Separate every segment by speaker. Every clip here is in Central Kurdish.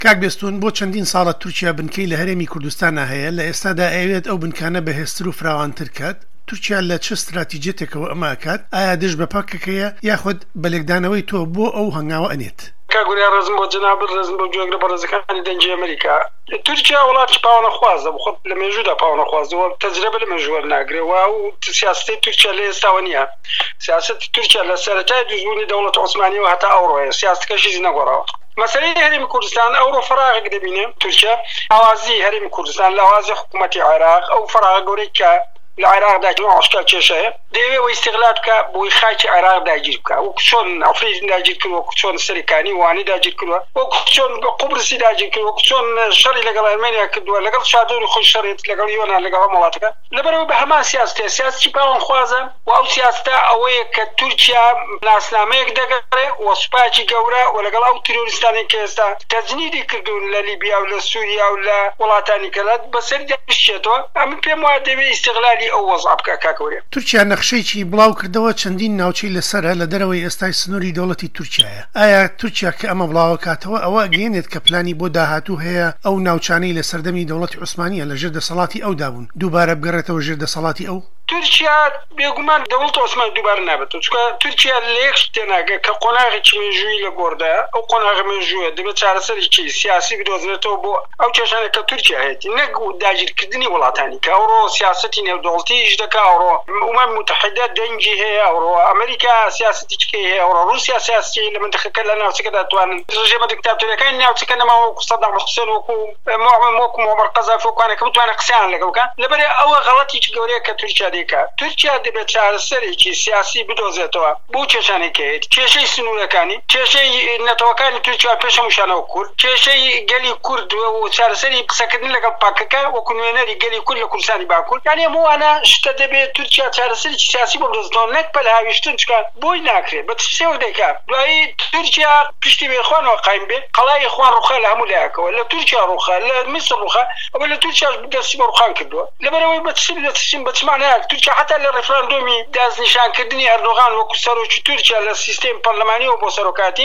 Speaker 1: کاک بێستون بۆ چەندین ساڵە تورکیا بنکەی لە هەرێمی کوردستانە هەیە لە ئێستادا ئەوێت ئەو بنکانە بەهێزتر و فراوانتر کات. تورکیا لە چه استراتیجێتێکەوە ئەمە ئەکات؟ ئایا دژ بە پاکەکەیە یاخود بە لێکدانەوەی تۆ بۆ ئەو هەنگاوە ئەنێت؟
Speaker 2: کاگوریان ڕزم بۆ جەنابەت ڕزم بۆ گوێگرە بەڕێزەکانی دەنگی ئەمریکا. تورکیا وڵاتی پاوانەخوازە بخۆت لە مێژوودا پاوانەخوازەوە تەجربە لە مێژووە ناگرێەوە و سیاسەتی تورکیا لە ئێستاوە نییە. سیاسەتی تورکیا لە سەرەتای دژبوونی دەوڵەت عوسمانیەوە هەتا ئەوڕۆیە سیاسەتەکەشی نەگۆڕاوە. مەسەلەی هەرێمی کوردستان ئەوڕۆ فراغێک دەبینێ تورکیا ئاوازی هەرێمی کوردستان لە ئاوازی حکوومەتی عێراق ئەو فراغە گەورەی کە لە عێراقدا عشکا کێشەیە دەیەوێ ئیستیغلال بکە بۆی خاکی عێراق داگیر بکە وەکو چۆن ئەفریقا داگیر کردووە وەکو چۆن سەرکانی وانی داگیر کردووە وەکو چۆن قوبرسی داگیر کردووە وەکو چۆن شەڕی لەگەڵ ئەرمێنیا کردووە لەگەڵ چادۆری خۆی شەڕێت لەگەڵ یۆنان لەگەڵ وڵاتەکە لەبەرەوە بە هەمان سیاستی پاوانخوازە و ئەو سیاستە ئەوەیە کە تورکیا ناسنامەیەک دەگەڕێ و سوپاکی گەورە و لەگەڵ ئەو تیرۆریستانی کە ئێستا تەجنیدی کردوون لە لیبیا و لە سووریا و لە وڵاتانی کەلات بەسەری دەشێتەوە ئەمن پێم وایە دەبێت ئیستیغلالی ئەو وەزع بکە کاکەورێ.
Speaker 1: تورکیا نەخشەیەکی بڵاو کردەوە چەندین ناوچەی لەسەرە لە دەرەوەی ئێستای سنووری دەوڵەتی تورکیایە. ئایا تورکیا کە ئەمە بڵاوە کاتەوە ئەوە گەێنێت کە پلانی بۆ داهاتوو هەیە ئەو ناوچانەی لە سەردەمی دەوڵەتی عوسمانیە لە ژێر دەسەڵاتی ئەو دابوون دووبارە بگەڕێتەوە ژێر دەسەڵاتی ئەو؟
Speaker 2: تورکیا بێگومان دەوڵەت عوسمانی دووبارە نابێت چونکە تورکیا لە یەک تێناگە کە قۆناغێکی مێژووی لە گۆڕدایە ئەو قۆناغە مێژووە دەبێت چارەسەرێکی سیاسی بدۆزرێتەوە بۆ ئەو کێشانە کە تورکیا هەیەی نەک داگیرکردنی وڵاتانی کە ئەوڕۆ سیاسەتی نێودەوڵەتیش دەکا ئەوڕۆ ئومەم متحیدە دەنگی هەیە ئەوڕۆ ئەمریکا سیاسەتیچکەی هەیە ئەوڕۆ رووسیا سیاسی لە منتەخەکە لە ناوچەکەدا توانن ڕژێمە دیکتاتۆریەکانی ناوچەکە نەماوە وەکو سەدام حوسێن وەکو موعەمەر قەزافی وەکوانە کە بتوانە قسەیان لەگەڵ بکەن لەبەرێ ئەوە غەڵەتێکی گەورەیە کە تورکیا دەیکات. تورکیا دەبێت چارەسەرێکی سیاسی بدۆزێتەوە بۆ کێشانێکی هەیە کێشەی سنوورەکانی کێشەی نەتەوەکانی تورکیا پێشە موشانەوە کورد کێشەی گەلی کورد و چارەسەری قسەکردن لەگەڵ پاکەکە وەکو نوێنەری گەلی کورد لە کوردستانی باکوور یعنی هەمووانە شتە دەبێت تورکیا چارەسەرێکی سیاسی بۆ بدۆزێتەوە نەک پەلهاویشتن چکە بۆی ناکرێت بە تشتێوە دەیکات. دوایی تورکیا پشتی بێخوانەوە قایم بێ قەڵای خوان ڕوخا لە هەموو لایەکەوە لە تورکیا ڕوخا لە میسر ڕوخا ئەوە لە تورکیاش دەستی بە ڕوخان کردووە لەبەرەوەی بەتشتیم بەچمانەیە تورکیا حتا لە ڕێفراندۆمی دازنیشانکردنی ئەردۆغان وەکو سەرۆکی تورکیا لە سیستەمی پەرلەمانیەوە بۆ سەرۆکاتی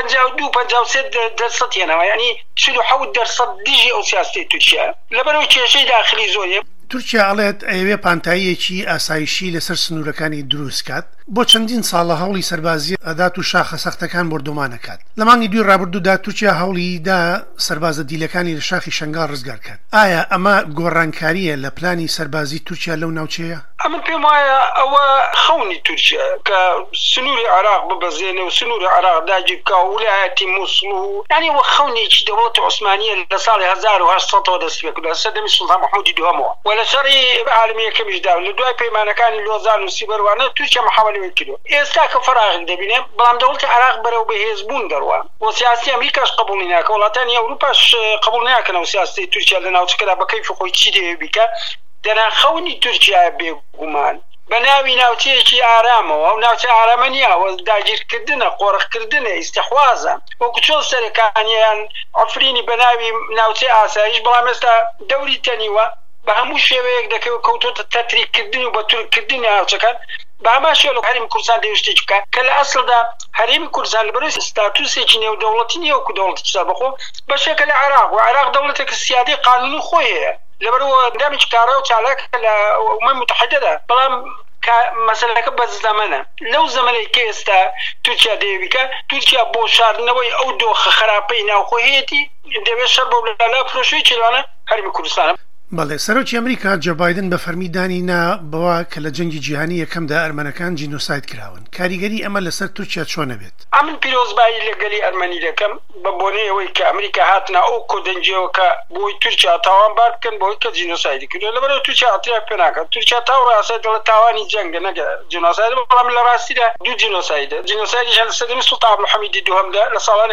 Speaker 2: 52-53% هێناوە یعنی 47% دیژی ئەو سیاستی تورکیا لەبەرەوەی کێشەی داخلی زۆریە.
Speaker 1: تورکیا ئەڵێت ئەوێ پانتاییەکی ئاسایشی لەسەر سنوورەکانی دروست کات بۆ چەندین ساڵە هەوڵی سەربازی ئەدات و شاخە سەختەکان بردومانەکات. لە مانگی دوی ڕابردوودا تورکیا هەوڵیدا سەربازە دیلەکانی لە شاخی شەنگال ڕزگار کات. ئایا ئەمە گۆڕانکاریە لە پلانی سەربازی تورکیا لەو ناوچەیە؟
Speaker 2: ئەمن پێم وایە ئەوە خەونی تورکیا کە سنووری عێراق ببەزێنێ و سنووری عێراق داگیر بکە و ویلایەتی مووسڵ و یعنی وە خەونێکی دەوڵەتی عوسمانیە لە ساڵی 1800ەوە دەست پێ کردووە سەردەمی سوڵتان مەحموودی دووەمەوە و لە شەڕی عالمی یەکەمیشدا لە دوای پەیمانەکانی لۆزان و سیبەروانە تورکیا محاولەی کردووە. ئێستا کە فراغێک دەبینێ بەڵام دەوڵەتی عێراق بەرەو بەهێزبوون دەڕوە و سیاسی ئەمریکاش قبوڵی ناکە وڵاتانی ئەوروپاش قبوڵ ناکەنەوە سیاستی تورکیا لە ناوچەکەدا بە کەیف خۆی چی دەوێت بیکە دەنا خەونی تورکیا بێگومان بە ناوی ناوچەیەکی ئارامەوە و ناوچە ئارامە نییە و داگیرکردنە قۆڕخکردنە ئیستیحوازە وەکو چۆن سەرەکانیان ئەفرینی بە ناوی ناوچەی ئاسایش بەڵام ئێستا دەوری تەنیوە بە هەموو شێوەیەک دەکەوێت کەوتۆتە تەتریکردن و بەتورکردنی ناوچەکان بە هەمان شێوە هەرێمی کوردستان دەویستێکی بکە کە لە ئەسڵدا هەرێمی کوردستان لەبەرەوەی ستاتوسێکی نێودەوڵەتی نییە وەکو دەوڵەتی سەربەخۆ بەشێکە لە عێراق و عێراق دەوڵەتێکی سیادی قانونی خۆی هەیە لەبەرەوە دامێکی کارا و چالاکە لە ئومەم متحیدەدا بەڵام مەسەلەکە بە زەمەنە لەو زەمەنەی کە ئێستا تورکیا دەیەویکە تورکیا بۆ شاردنەوەی ئەو دۆخە خراپەی ناوخۆیەتی دەبێت شەر بۆ لەلا فرۆشوی چێوانە هەرێمی کوردستانە.
Speaker 1: بەڵێ سەرۆکی ئەمریکا جو بایدن بە فەرمیدانی نا بەوە کە لە جەنگی جیهانی یەکەمدا ئەرمەنەکان جینۆساید کراون کاریگەری ئەمە لەسەر تورکیا چۆنە بێت؟
Speaker 2: ئەمن پیرۆزبایی لەگەلی ئەرمەنی دەکەم بە بۆنەیەوەی کە ئەمریکا هاتنا ئەو کۆدەنجیەوە کە بۆی تورکیا تاوانبار بکەن بۆی کە جینۆسایدی کردووە لەبەرەوەی تورکیا ئەتیاک پێ ناکات تورکیا تاو ڕاستە دەڵێت تاوانی جەنگە نەگە جینۆساید بەڵام لە ڕاستیدا دوو جینۆسایدە جینۆسایدیش لە سەردەمی سوڵتان عەبدولحەمیدی دووهەمدا لە ساڵانی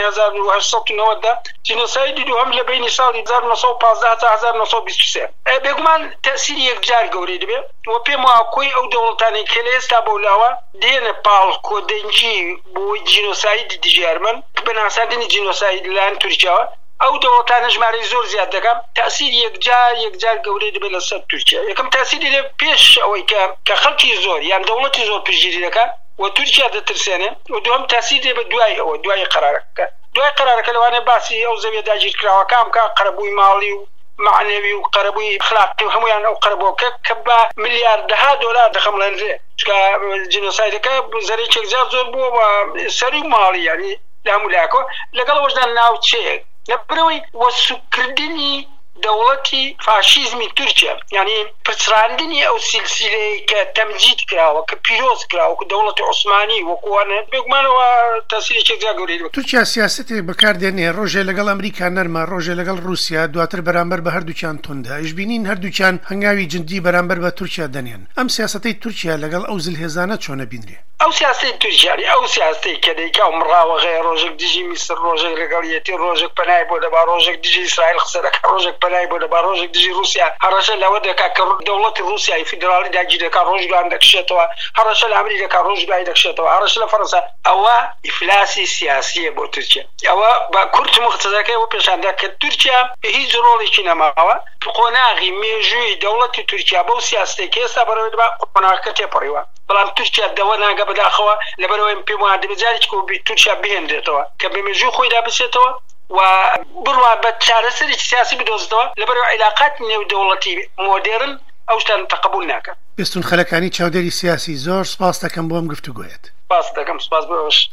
Speaker 2: 1990دا جینۆسایدی دووهەم لە بینی ساڵی 1915 تا 1923 بێگومان تأثیری یەکجار گەورەی دەبێت و پێم وایە کۆی ئەو دەوڵەتانی کە لە ئێستا بەولاوە دێنە پاڵ کۆدەنجی بۆی جینۆسایدی دیژارمەن بە ناساندنی جینۆساید لەلایەن تورکیاوە ئەو دەوڵەتانە ژمارەی زۆر زیاد دەکەم تأثیری یەکجار گەورەی دەبێت لەسەر تورکیا یەکەم تأثیری دەبێت پێش ئەوەی کە خەڵکی زۆر یان دەوڵەتی زۆر پشتگیری دەکات و تورکیا دەترسێنێ و دووەم تأثیری دەبێت دوای ئەوە دوای قەرارەکە دوای قرارەکە لەوانەیە باسی ئەو زەویە داگیرکراوەکان بکە قەرەبووی ماڵی و معنەوی و قەرەبووی اخلاقی و هەمویان ئەو قەرەبووکە کە بە ملیاردەها دۆلار دەخەمڵێنرێ چکە جینۆسایدەکە زەرێکێک زۆر بووە بە سەری و ماڵی یعنی لە هەموو لایەکەوە لەگەڵ ئەوەشدا ناوچەیەک لەبەرەوەی وەسوکردنی دەوڵەتی فاشیزمی تورکیا یعنی پچڕاندنی ئەو سیلسیلەی کە تەمجید کراوە کە پیرۆز کراوە کە دەوڵەتی عوسمانی وەکوانە بێگومانەوە تەسیرێکی زیاد گەورەی
Speaker 1: تورکیا سیاسەتێک بەکاردێنێ ڕۆژێ لەگەڵ ئەمریکا نەرمە ڕۆژێ لەگەڵ رووسیا دواتر بەرامبەر بە هەردووچیان توندا ئیشبینین هەردووچیان هەنگاوی جندی بەرامبەر بە تورکیا دەنێن ئەم سیاسەتەی تورکیا لەگەڵ ئەو زلهێزانە چۆنە بینرێ
Speaker 2: ئەو سیاسی تورکیانی ئەو سیاسی کە دەیکا و مڕاوەغەیە ڕۆژێک دژی میسر ڕۆژێک لەگەڵیەتی ڕۆژێک پەنای بۆ دەبا ڕۆژێک دژی ئیسرائیل قسە دەکا ڕۆژێک پەنای بۆ دەبا ڕۆژێک دژی رووسیا هەڕەشە لەوە دەکا کە دەوڵەتی رووسیای فیدرالی داگیر دەکا ڕۆژگان دەکشێتەوە هەڕەشە لە ئەمریکا ڕۆژ دوای دەکشێتەوە هەڕەشە لە فەڕەنسا ئەوە ئیفلاسی سیاسیە بۆ تورکیا ئەوە بە کورت مختصرەکەی بۆ پێشاندا کە تورکیا هیچ ڕۆڵێکی نەماوە قۆناغی مێژووی دەوڵەتی تورکیا بەو سیاستەی کە ئێستا بەڕێوە دەبا قۆناغەکە تێپەڕیوە بەڵام تورکیا دەوە ناگە بەداخەوە لەبەرەوەی پێم وایە دەبێت تورکیا بهێنرێتەوە کە بە مێژووی خۆی دابچێتەوە و بڕوا بە چارەسەرێکی سیاسی بدۆزێتەوە لەبەرەوەی عیلاقات نێودەوڵەتی مۆدێرن ئەو شتان تەقبول ناکە.
Speaker 1: پێستون خەلەکانی چاودێری سیاسی زۆر سپاس دەکەم بۆم گفتوگۆیەت.
Speaker 2: سپاس دەکەم سپاس بۆش.